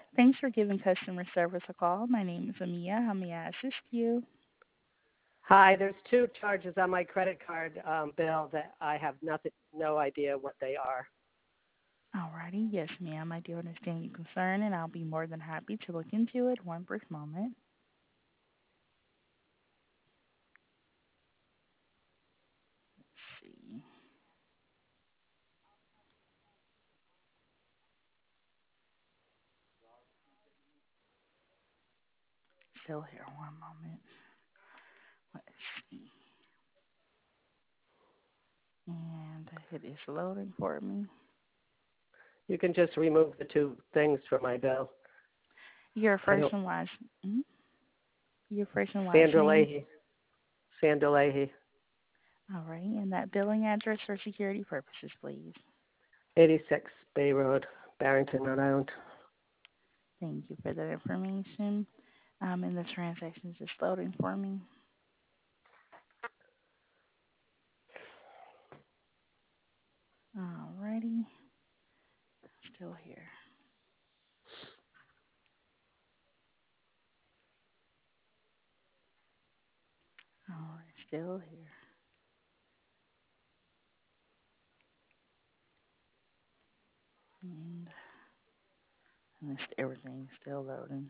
Thanks for giving customer service a call. My name is Amia. How may I assist you? Hi, there's two charges on my credit card bill that I have no idea what they are. Alrighty, yes, ma'am. I do understand your concern, and I'll be more than happy to look into it. One brief moment. Let's see. Still here. One moment. Let's see. And it is loading for me. You can just remove the two things from my bill. Your I first don't. and last. Mhm. Your first and last Sandra name. Leahy. Sandra Leahy, Alrighty, and that billing address for security purposes, please. 86 Bay Road, Barrington, Rhode Island. Thank you for that information. And the transaction is just loading for me. Alrighty, still here. Alright, still here. And, everything's still loading.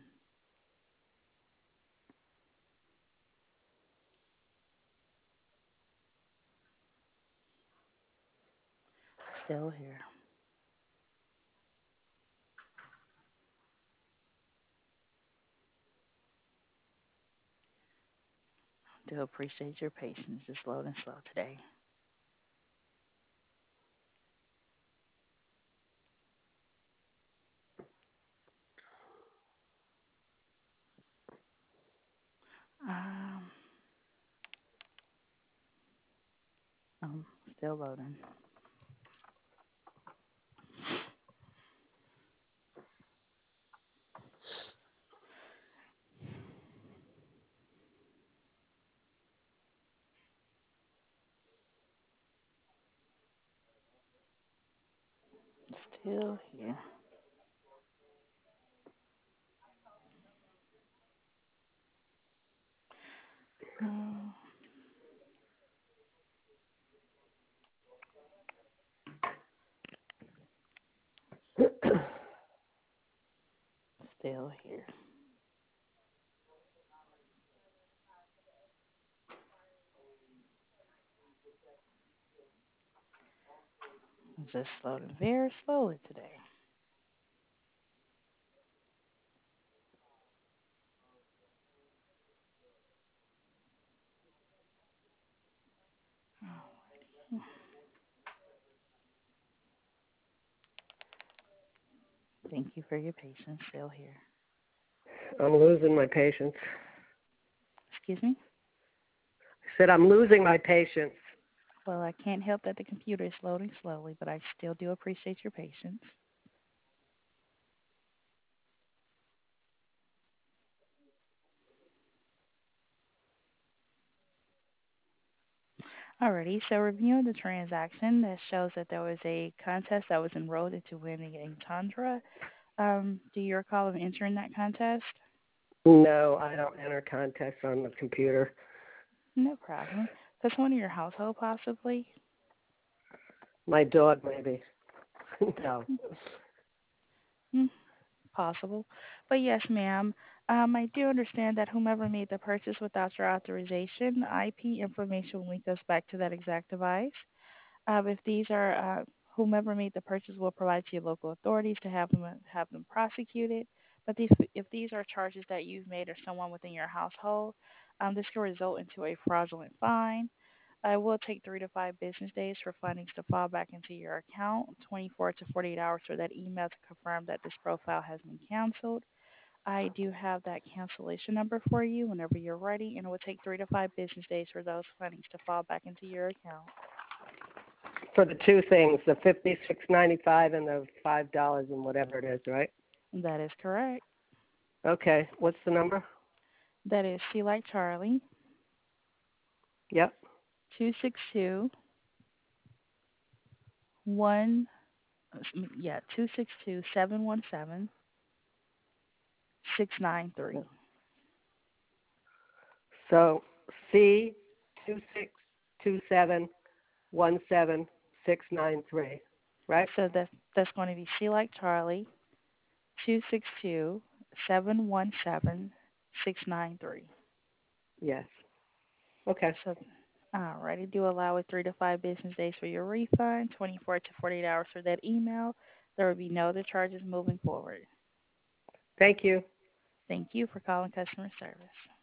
Still here. Do appreciate your patience. Just loading slow today. Um, still loading. Still here. Um, still here. Just loading very slowly today. Alrighty. Thank you for your patience. Still here. I'm losing my patience. Excuse me? I said I'm losing my patience. Well, I can't help that the computer is loading slowly, but I still do appreciate your patience. Alrighty, so reviewing the transaction, that shows that there was a contest that was enrolled into winning a Tundra. Do you recall of entering that contest? No, I don't enter contests on the computer. No problem. That's one of your household, possibly? My dog, maybe. No. Hmm, possible. But yes, ma'am. I do understand that whomever made the purchase without your authorization, IP information will link us back to that exact device. If these are whomever made the purchase will provide to your local authorities to have them prosecuted. But if these are charges that you've made or someone within your household, this can result into a fraudulent fine. It will take 3 to 5 business days for findings to fall back into your account, 24 to 48 hours for that email to confirm that this profile has been canceled. I do have that cancellation number for you whenever you're ready, and it will take 3 to 5 business days for those findings to fall back into your account. For the two things, the $56.95 and the $5 and whatever it is, right? That is correct. Okay. What's the number? That is C like Charlie, Yep. 262 1, 262 717 693. So C 262717 right? So that's going to be C like Charlie, 262-717-693. Yes. Okay. So, alrighty, do allow it 3 to 5 business days for your refund, 24 to 48 hours for that email. There will be no other charges moving forward. Thank you. Thank you for calling customer service.